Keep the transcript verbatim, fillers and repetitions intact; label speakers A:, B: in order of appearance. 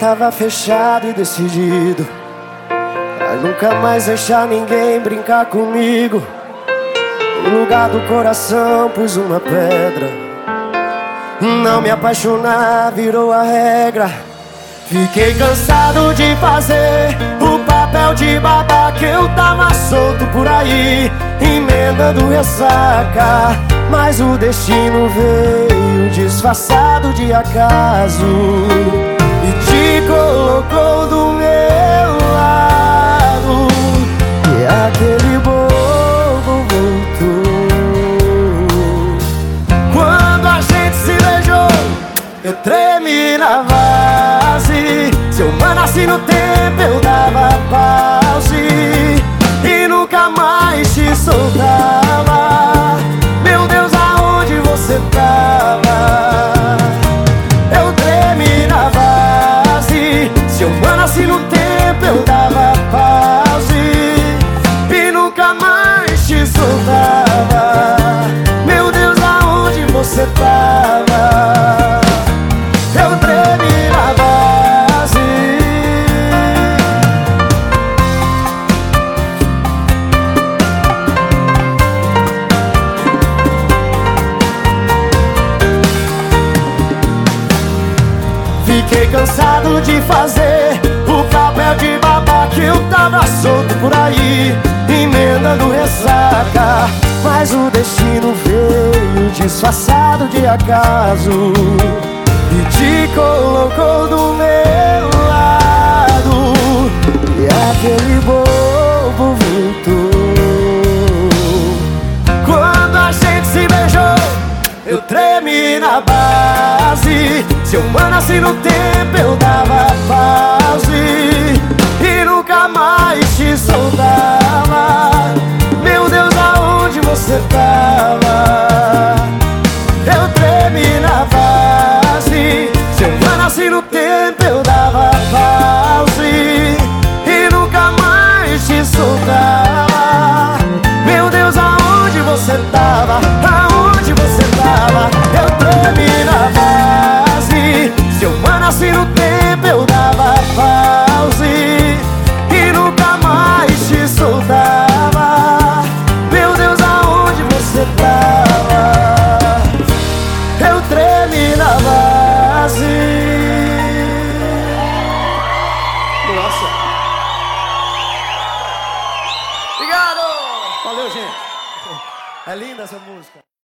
A: tava fechado e decidido a nunca mais deixar ninguém brincar comigo. No lugar do coração pus uma pedra. Não me apaixonar virou a regra. Fiquei cansado de fazer o papel de babaca. Eu tava solto por aí, emendando ressaca. Mas o destino veio disfarçado de acaso e te colocou do meu lado. E aquele bobo voltou. Quando a gente se beijou, eu tremi na base. Se eu nasci no tempo, eu dava pause e nunca mais te soltava. Meu Deus, aonde você tava? Eu tremi na base. Se eu nasci no tempo, eu dava pause e nunca mais te soltava. Meu Deus, aonde você tava? Eu tremi na base. Fiquei cansado de fazer o papel de babaca. Eu tava solto por aí, emendando ressaca. Mas o destino veio disfarçado de acaso e te colocou do meu lado. E aquele bobo voltou. Quando a gente se beijou, eu tremi na base. Se eu nasci no tempo, eu dava pause e nunca mais te soltava. Meu Deus, aonde você tava? Eu tremi na base. Se eu nasci no tempo, eu dava pause e nunca mais te soltava. Meu Deus, aonde você tava? Aonde você tava? Eu tremi na base. Se eu nasci no tempo, eu dava pause e nunca mais te soltava. Meu Deus, aonde você tava? Eu tremi na base. Nossa. Obrigado. Valeu, gente. É linda essa música.